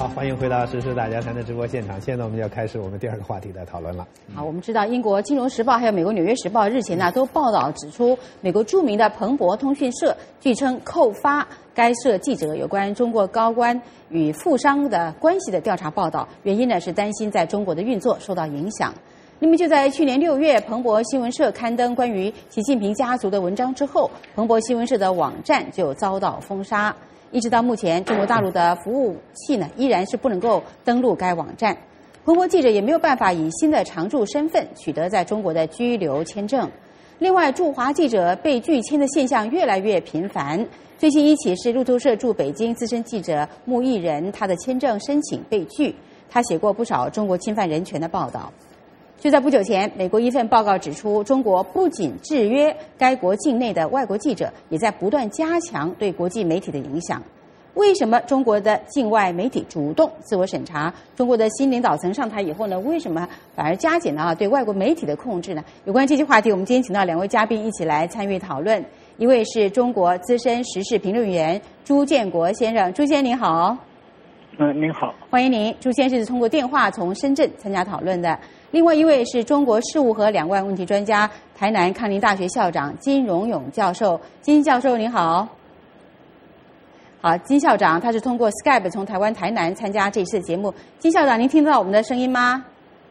好，欢迎回到时事大家谈的直播现场。现在我们就要开始我们第二个话题的讨论了。 好，我们知道英国《金融时报》还有美国《纽约时报》日前都报道指出，美国著名的彭博通讯社据称扣发该社记者有关中国高官与富商的关系的调查报道，原因呢是担心在中国的运作受到影响。那么就在去年6月，彭博新闻社刊登关于习近平家族的文章之后，彭博新闻社的网站就遭到封杀。一直到目前，中国大陆的服务器呢依然是不能够登录该网站。彭博记者也没有办法以新的常驻身份取得在中国的居留签证。另外，驻华记者被拒签的现象越来越频繁。最新一起是路透社驻北京资深记者穆毅仁，他的签证申请被拒。他写过不少中国侵犯人权的报道。就在不久前，美国一份报告指出，中国不仅制约该国境内的外国记者，也在不断加强对国际媒体的影响。为什么中国的境外媒体主动自我审查？中国的新领导层上台以后呢，为什么反而加紧了对外国媒体的控制呢？有关这些话题，我们今天请到2位嘉宾一起来参与讨论。一位是中国资深时事评论员朱建国先生，朱先生您好。 您好， 欢迎您。朱先生是通过电话从深圳参加讨论的。另外一位是中国事务和两岸问题专家，台南康宁大学校长金荣勇教授。金教授您好。好，金校长他是通过 Skype 从台湾台南参加这次的节目。金校长，您听到我们的声音吗？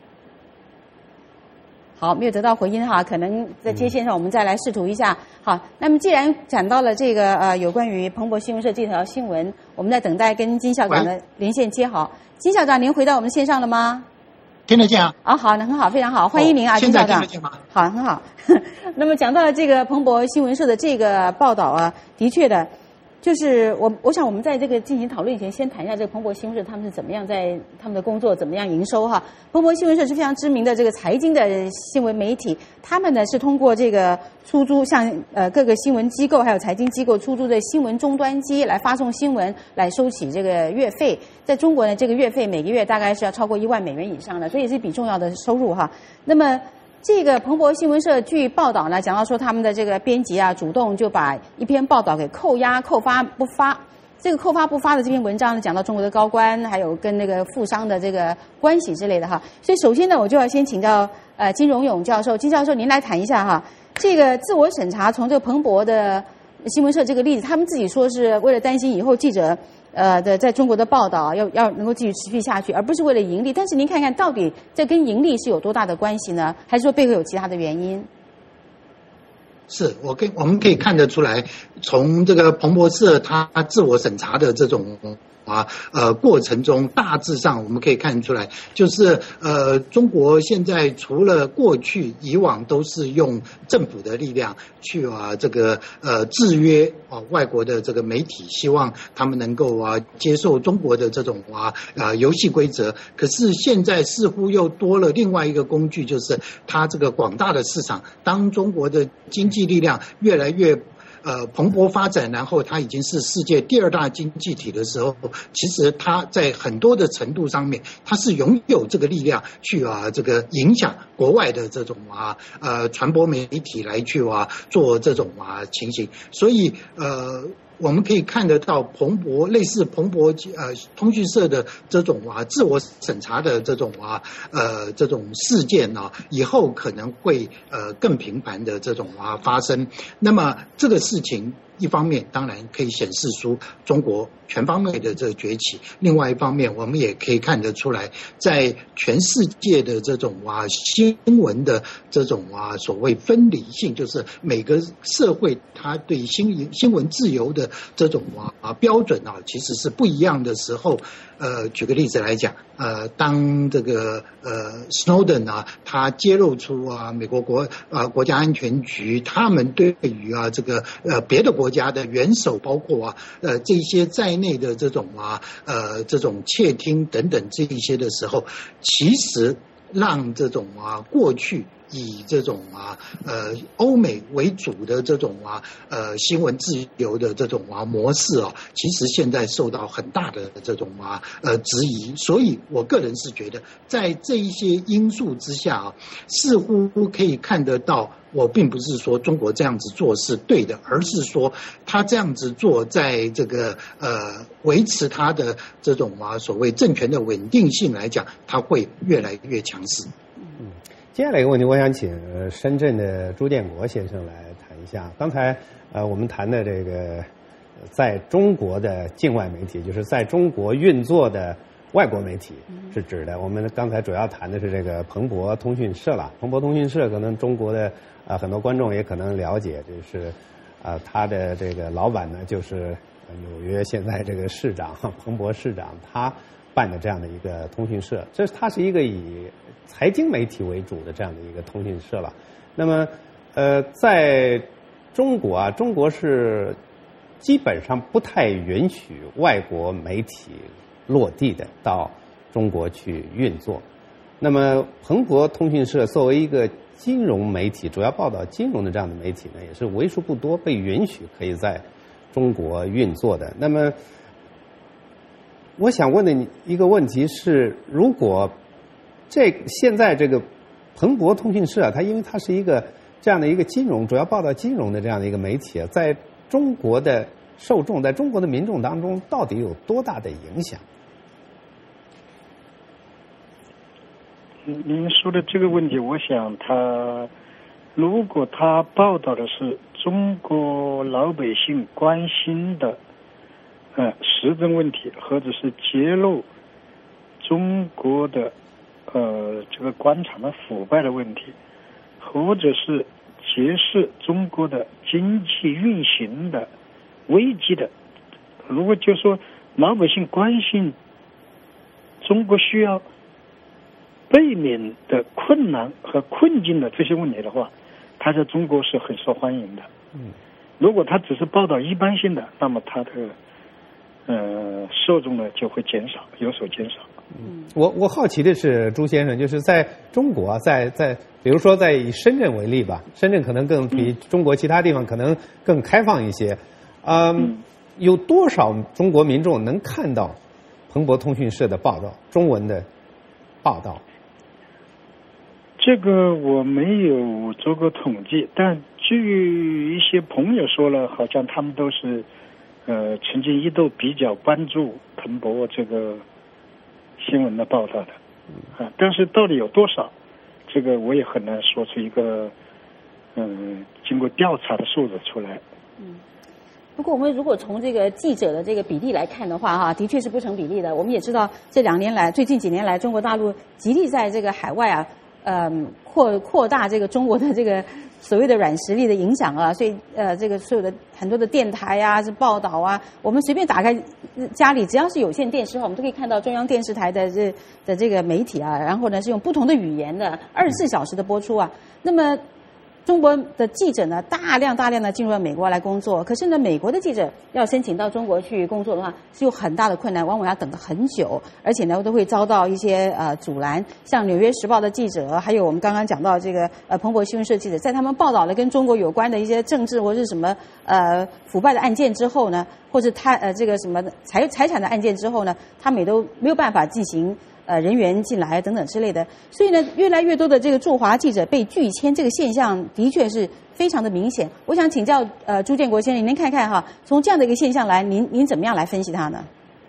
好，没有得到回音哈，可能在接线上我们再来试图一下。好，那么既然讲到了这个有关于彭博新闻社这条新闻，我们在等待跟金校长的连线接好。金校长，您回到我们线上了吗？ 听得见啊？ 好，那很好，非常好，欢迎您啊，金校长。 现在听得见吗？ 好，很好。那么讲到了这个彭博新闻社的这个报道啊，的确的，就是我想我们在这个进行讨论以前，先谈一下这个彭博新闻社他们是怎么样在他们的工作怎么样营收哈。彭博新闻社是非常知名的这个财经的新闻媒体，他们呢是通过这个出租像各个新闻机构还有财经机构出租的新闻终端机来发送新闻，来收取这个月费。在中国呢，这个月费每个月大概是要超过1万美元以上的，所以是一笔重要的收入哈。那么这个彭博新闻社据报道呢，讲到说他们的这个编辑啊，主动就把一篇报道给扣押、扣发不发。这个扣发不发的这篇文章呢，讲到中国的高官还有跟那个富商的这个关系之类的哈。所以首先呢，我就要先请教金荣勇教授，金教授您来谈一下哈。这个自我审查，从这个彭博的新闻社这个例子，他们自己说是为了担心以后记者的在中国的报道要能够继续持续下去，而不是为了盈利。但是您看看到底这跟盈利是有多大的关系呢？还是说背后有其他的原因？ 是我们可以看得出来，从这个彭博社它自我审查的这种过程中，大致上我们可以看出来，就是中国现在除了过去以往都是用政府的力量去这个制约外国的这个媒体，希望他们能够接受中国的这种游戏规则。可是现在似乎又多了另外一个工具，就是它这个广大的市场，当中国的经济力量越来越蓬勃发展，然后它已经是世界第2大经济体的时候，其实它在很多的程度上面，它是拥有这个力量去这个影响国外的这种传播媒体来去做这种情形，所以我们可以看得到类似彭博通讯社的这种自我审查的这种这种事件以后可能会更频繁的这种发生。那么这个事情一方面当然可以显示出中国全方面的这个崛起，另外一方面我们也可以看得出来，在全世界的这种新闻的这种所谓分离性，就是每个社会它对新闻自由的这种标准其实是不一样的时候。举个例子来讲，当这个Snowden 他揭露出美国国家安全局他们对于这个别的国家的元首，包括这些在内的这种这种窃听等等这一些的时候，其实让这种过去以这种欧美为主的这种新闻自由的这种模式其实现在受到很大的这种质疑。所以我个人是觉得，在这一些因素之下似乎可以看得到，我并不是说中国这样子做是对的，而是说他这样子做在这个维持他的这种所谓政权的稳定性来讲，他会越来越强势。 接下来一个问题，我想请深圳的朱建国先生来谈一下。刚才我们谈的这个在中国的境外媒体，就是在中国运作的外国媒体是指的，我们刚才主要谈的是这个彭博通讯社了。彭博通讯社可能中国的很多观众也可能了解，就是他的这个老板呢，就是纽约现在这个市长彭博市长，他办的这样的一个通讯社，它是一个以财经媒体为主的这样的一个通讯社了。那么在中国中国是基本上不太允许外国媒体落地的到中国去运作。那么彭博通讯社作为一个金融媒体，主要报道金融的这样的媒体呢，也是为数不多被允许可以在中国运作的。那么我想问的一个问题是，如果现在这个彭博通讯社它因为它是一个这样的一个金融，主要报道金融的这样的一个媒体在中国的受众，在中国的民众当中到底有多大的影响？ 您说的这个问题，我想如果他报道的是中国老百姓关心的时政问题，或者是揭露中国的这个官场的腐败的问题，或者是揭示中国的经济运行的危机的，如果就说老百姓关心中国需要避免的困难和困境的这些问题的话，他在中国是很受欢迎的。如果他只是报道一般性的，那么他的受众呢就会有所减少。 我好奇的是，朱先生，就是在中国在比如说以深圳为例吧，深圳可能更比中国其他地方可能更开放一些。有多少中国民众能看到彭博通讯社的报道，中文的报道？ 这个我没有做过统计，但据一些朋友说了，好像他们都是曾经一度比较关注彭博这个新闻的报道的，但是到底有多少，这个我也很难说出一个经过调查的数字出来。 不过我们如果从这个记者的这个比例来看的话，的确是不成比例的。我们也知道最近几年来，中国大陆极力在这个海外扩大这个中国的这个所谓的软实力的影响所以这个所有的很多的电台是报道我们随便打开家里只要是有线电视我们都可以看到中央电视台的这个媒体然后呢是用不同的语言的24小时的播出那么中国的记者呢，大量的进入了美国来工作。可是呢，美国的记者要申请到中国去工作的话，是有很大的困难，往往要等得很久，而且呢，都会遭到一些阻拦。像《纽约时报》的记者，还有我们刚刚讲到这个彭博新闻社记者，在他们报道了跟中国有关的一些政治或是什么腐败的案件之后呢，或者这个什么财产的案件之后呢，他们也都没有办法进行。人员进来等等之类的，所以呢，越来越多的这个驻华记者被拒签，这个现象的确是非常的明显。我想请教朱建国先生，您看看从这样的一个现象来，您怎么样来分析它呢？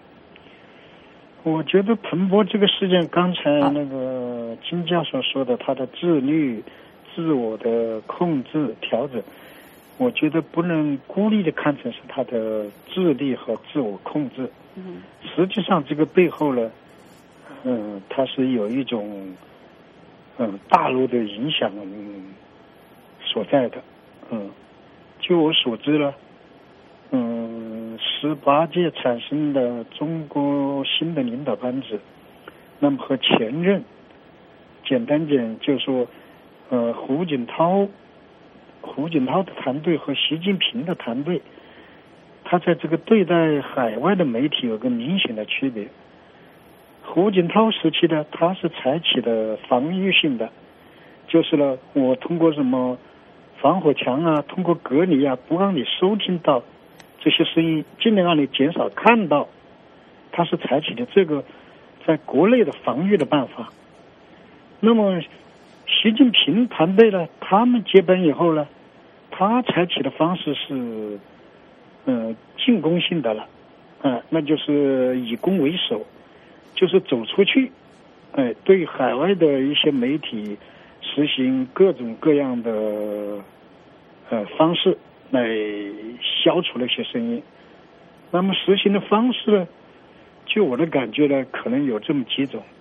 我觉得彭博这个事件，刚才那个金教授说的，他的自律、自我的控制、调整，我觉得不能孤立的看成是他的自律和自我控制。实际上这个背后呢。它是有一种大陆的影响所在的。据我所知呢，18届产生的中国新的领导班子，那么和前任，简单讲就说，胡锦涛的团队和习近平的团队，他在这个对待海外的媒体有个明显的区别。胡锦涛时期呢，他是采取的防御性的， 就是呢，我通过什么防火墙啊，通过隔离啊，不让你收听到这些声音，尽量让你减少看到。他是采取的这个在国内的防御的办法。那么习近平团队呢，他们接班以后呢，他采取的方式是进攻性的了，那就是以攻为守，就是走出去，对海外的一些媒体实行各种各样的方式来消除那些声音。那么实行的方式呢，就我的感觉呢，可能有这么几种。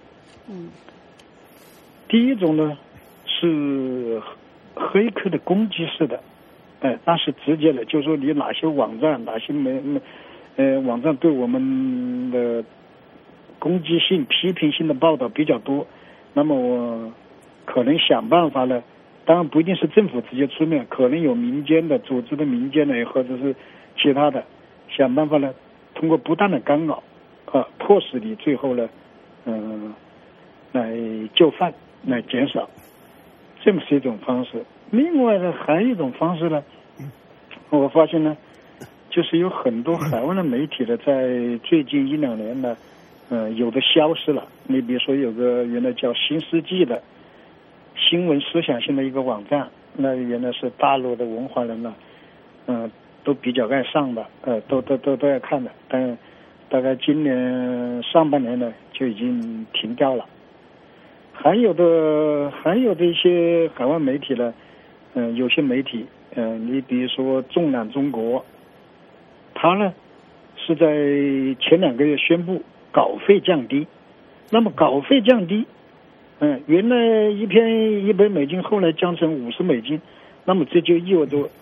第一种呢是黑客的攻击式的，那是直接的，就是说你哪些网站、哪些网站对我们的攻击性、批评性的报道比较多，那么我可能想办法呢，当然不一定是政府直接出面，可能有民间的组织的民间的或者是其他的，想办法呢，通过不断的干扰，迫使你最后呢，来就范，来减少，这么是一种方式。另外呢，还有一种方式呢，我发现呢，就是有很多海外的媒体呢，在最近1-2年呢，有的消失了。你比如说有个原来叫新世纪的新闻思想性的一个网站，那原来是大陆的文化人呢，都比较爱上的，都爱看的，但大概今年上半年呢就已经停掉了。还有的一些海外媒体呢，有些媒体，你比如说纵览中国，他呢是在前2个月宣布稿费降低。那么稿费降低，原来一篇100美金，后来降成50美金，那么这就意味着